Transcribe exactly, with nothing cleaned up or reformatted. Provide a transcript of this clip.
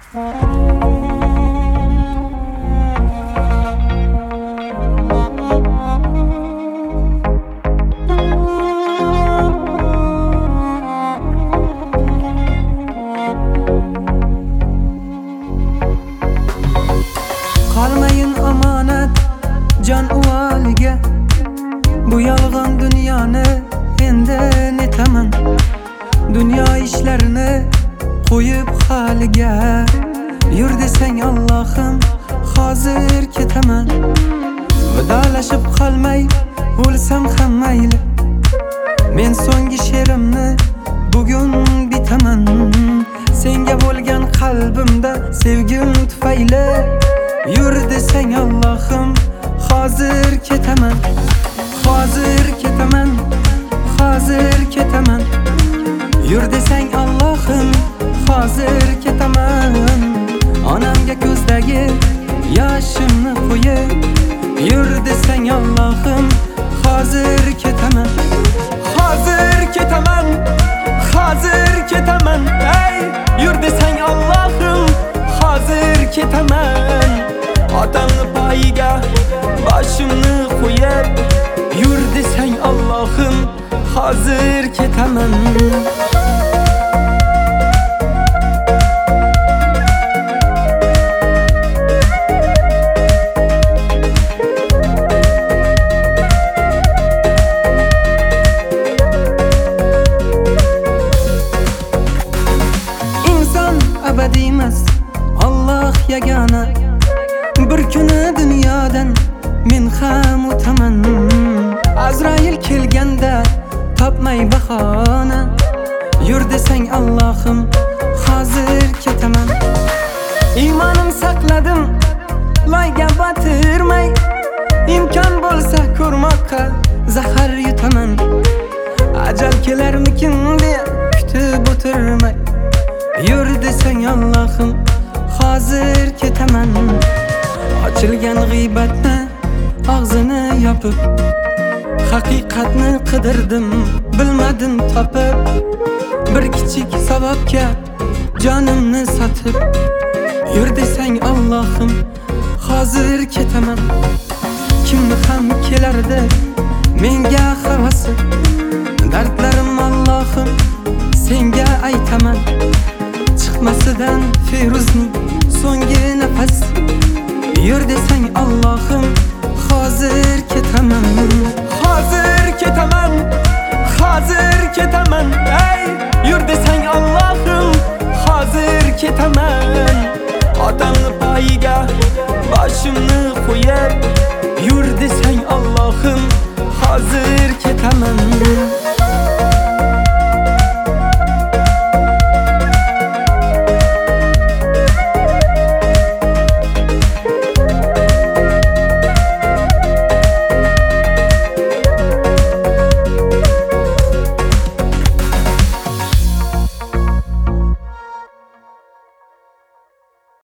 Qalmayin amanat can uvaliga, bu yalğan dünyani endi netaman. Dünya işlerini qo'yib haliga, yur desang Allohim hozir ketaman. Vidolashib qolmay o'lsam ham mayli, men so'nggi she'rimni bugun bitaman. Senga bo'lgan qalbimda sevgim tufayli, yur desang Allohim hozir ketaman. Hozir ketaman, hozir ketaman. Yur desang Allohim hozir ketaman. Onamga ko'zdagi yoshimni qo'yib, yur desang Allohim hozir ketaman. Hozir ketaman, hozir ketaman. Ey, yur desang Allohim hozir ketaman. Otamni poyiga boshimni qo'yib, yur desang Allohim hozir ketaman. İnson abadiy emas, Alloh yagona. Bir kuni dunyodan men ham o'taman. Azrail kelganda topmay bahona, yur desang Allohim hozir ketaman. Iymonim saqladim loyga botirmay, imkon bo'lsa ko'rmoqqa zahar yutaman. Ajal kelarmikin deya kutib o'tirmay, yur desang Allohim hozir ketaman. Ochilgan g'iybatni og'zini yopib, haqiqatni qidirdim bilmadim topib. Bir kichik savobga jonimni sotib, yur desang Allohim hozir ketaman. Kimni ham kelardi menga havasi, dardlarim Allohim senga aytaman. Chiqmasidan Feruzning so'nggi nafas, yur desang Allohim hozir ketaman. Hozir ketaman, hozir ketaman. Ey, yur desang Allohim hozir ketaman. Otamni poyiga boshimni qo'yib,